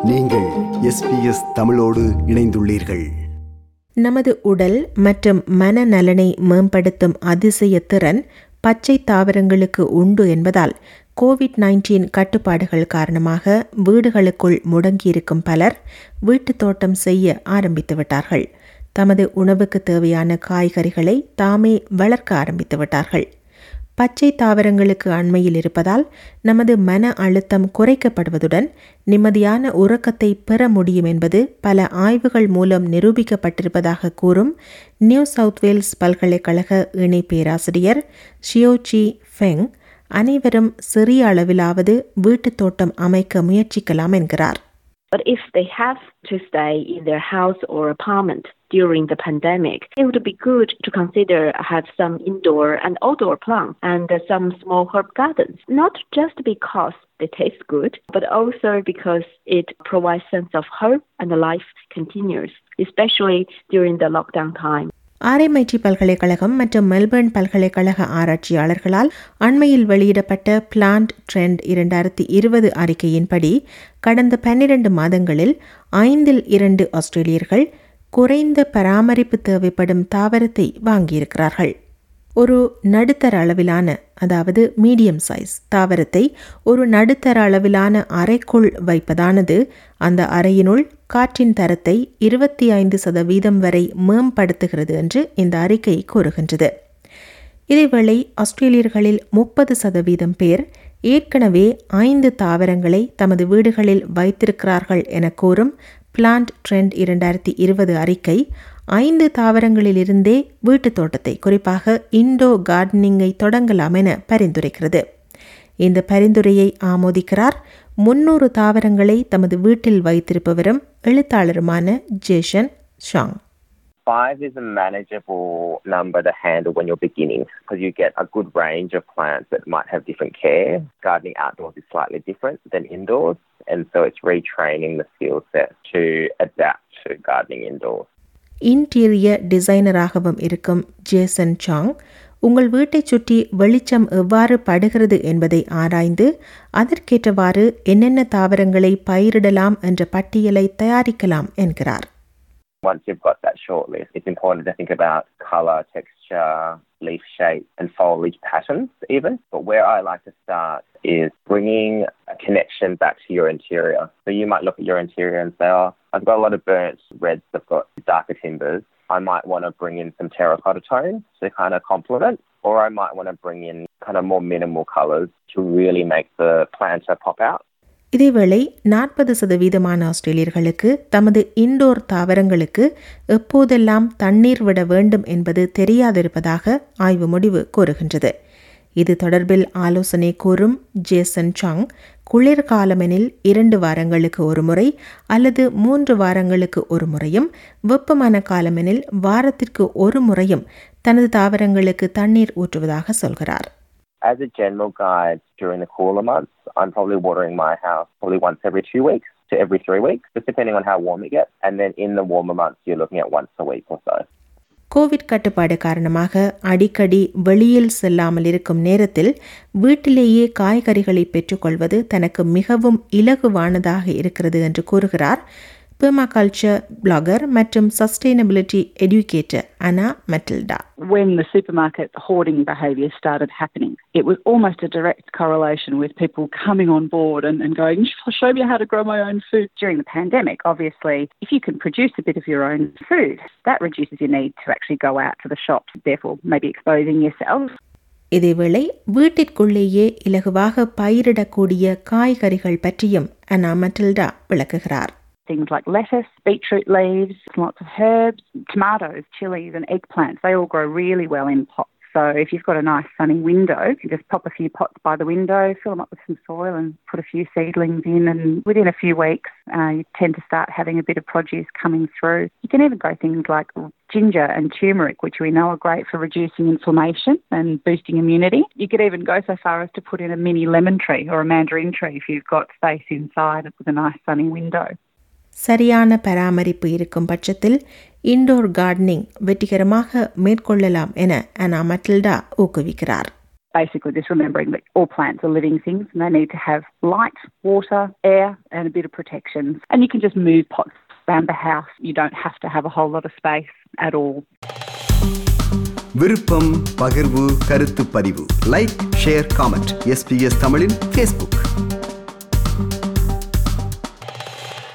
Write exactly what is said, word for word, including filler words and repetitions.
நீங்கள் S B S தமிழோடு இணைந்துள்ளீர்கள். நமது உடல் மற்றும் மனநலனை மேம்படுத்தும் அதிசய திறன் பச்சை தாவரங்களுக்கு உண்டு என்பதால் கோவிட் பதினொன்று கட்டுப்பாடுகள் காரணமாக வீடுகளுக்குள் முடங்கியிருக்கும் பலர் வீட்டுத் தோட்டம் செய்ய ஆரம்பித்து விட்டார்கள். தமது உணவுக்கு தேவையான காய்கறிகளை தாமே வளர்க்க ஆரம்பித்து விட்டார்கள். பச்சை தாவரங்களுக்கு அண்மையில் இருப்பதால் நமது மன அழுத்தம் குறைக்கப்படுவதுடன் நிம்மதியான உறக்கத்தை பெற முடியும் என்பது பல ஆய்வுகள் மூலம் நிரூபிக்கப்பட்டிருப்பதாக கூறும் நியூ சவுத் வேல்ஸ் பல்கலைக்கழக இணை பேராசிரியர் ஷியோச்சி ஃபெங், அனைவரும் சிறிய அளவிலாவது வீட்டுத் தோட்டம் அமைக்க முயற்சிக்கலாம் என்கிறார். But if they have to stay in their house or apartment during the pandemic, it would be good to consider have some indoor and outdoor plants and some small herb gardens. Not just because they taste good, but also because it provides sense of hope and life continues, especially during the lockdown time. RMIT பல்கலைக்கழகம் மற்றும் Melbourne பல்கலைக்கழக ஆராய்ச்சியாளர்களால் அண்மையில் வெளியிடப்பட்ட plant trend இரண்டாயிரத்தி இருபது அறிக்கையின்படி கடந்த பன்னிரண்டு மாதங்களில் ஐந்தில் இரண்டு ஆஸ்திரேலியர்கள் குறைந்த பராமரிப்பு தேவைப்படும் தாவரத்தை வாங்கியிருக்கிறார்கள். ஒரு நடுத்தர அளவிலான, அதாவது மீடியம் சைஸ் தாவரத்தை ஒரு நடுத்தர அளவிலான அறைக்குள் வைப்பதானது அந்த அறையினுள் காற்றின் தரத்தை இருபத்தி ஐந்து சதவீதம் வரை மேம்படுத்துகிறது என்று இந்த அறிக்கை கூறுகின்றது. இதேவேளை ஆஸ்திரேலியர்களில் முப்பது சதவீதம் பேர் ஏற்கனவே ஐந்து தாவரங்களை தமது வீடுகளில் வைத்திருக்கிறார்கள் என கூறும் பிளான்ட் ட்ரெண்ட் இரண்டாயிரத்தி இருபது அறிக்கை ஐந்து தாவரங்களிலிருந்தே வீட்டுத் தோட்டத்தை, குறிப்பாக இண்டோ கார்டனிங்கை தொடங்கலாம் என பரிந்துரைக்கிறது. இந்த பரிந்துரையை ஆமோதிக்கிறார் முன்னூறு தாவரங்களை தமது வீட்டில் வைத்திருப்பவரும் எழுத்தாளருமான Jason Shang. Five is a manageable number to handle when you're beginning because you get a good range of plants that might have different care. Gardening outdoors is slightly different than indoors, and so it's retraining the skill set to adapt to gardening indoors. Interior டிசைனராகவும் இருக்கும் Jason song, உங்கள் வீட்டைச் சுற்றி வெளிச்சம் எவ்வாறு படுகிறது என்பதை ஆராய்ந்து அதற்கேற்றவாறு என்னென்ன தாவரங்களை பயிரிடலாம் என்ற பட்டியலை தயாரிக்கலாம் என்கிறார். Once you've got that short list, it's important to think about colour, texture, leaf shape and foliage patterns even. But where I like to start is bringing a connection back to your interior. So you might look at your interior and say, oh, I've got a lot of burnt reds, I've got darker timbers. I might want to bring in some terracotta tones to kind of complement, or I might want to bring in kind of more minimal colours to really make the planter pop out. இதேவேளை நாற்பது சதவீதமான ஆஸ்திரேலியர்களுக்கு தமது indoor தாவரங்களுக்கு எப்போதெல்லாம் தண்ணீர் விட வேண்டும் என்பது தெரியாதிருப்பதாக ஆய்வு முடிவு கூறுகின்றது. இது தொடர்பில் ஆலோசனை கூறும் ஜேசன் சாங், குளிர்காலமெனில் இரண்டு வாரங்களுக்கு ஒரு முறை அல்லது மூன்று வாரங்களுக்கு ஒரு முறையும், வெப்பமான காலமெனில் வாரத்திற்கு ஒரு முறையும் தனது தாவரங்களுக்கு தண்ணீர் ஊற்றுவதாக சொல்கிறார். As a general guide, during the cooler months, I'm probably watering my house probably once every two weeks to every three weeks, just depending on how warm it gets. And then in the warmer months, you're looking at once a week or so. COVID கட்டுப்பாடு காரணமாக அடிக்கடி வெளியில் செல்லாமல் இருக்கும் நேரத்தில் வீட்டிலேயே காய்கறிகளை பெற்றுக்கொள்வது தனக்கு மிகவும் இலகுவானதாக இருக்கிறது என்று கூறுகிறார் பெர்மாகல்ச்சர் பிளாகர் மற்றும் sustainability educator Ana Matilda. When the supermarket hoarding behaviour started happening, it was almost a direct correlation with people coming on board and, and going, show me how to grow my own food. During the pandemic, obviously, if you can produce a bit of your own food, that reduces your need to actually go out to the shops, therefore maybe exposing yourself. இதேவேளை வீட்டிற்குள்ளேயே இலகுவாக பயிரிடக்கூடிய காய்கறிகள் பற்றியும் அனா Matilda விளக்குகிறார். Things like lettuce, beetroot leaves, lots of herbs, tomatoes, chilies and eggplants, they all grow really well in pots. So if you've got a nice sunny window, you can just pop a few pots by the window, fill them up with some soil and put a few seedlings in, and within a few weeks uh, you tend to start having a bit of produce coming through. You can even grow things like ginger and turmeric, which we know are great for reducing inflammation and boosting immunity. You could even go so far as to put in a mini lemon tree or a mandarin tree if you've got space inside with a nice sunny window. சரியான பராமரிப்பு இருக்கும் பட்சத்தில் indoor gardening வெற்றிகரமாக மேற்கொள்ளலாம் என Ana Matilda ஊக்குவிக்கிறார். basically just remembering that all plants are living things and they need to have light, water, air and a bit of protection. And you can just move pots around the house. You don't have to have a whole lot of space at all. விருப்பம், பகிர்வு, கருத்து பதிவு. Like, share, comment. SBS தமிழின் Facebook.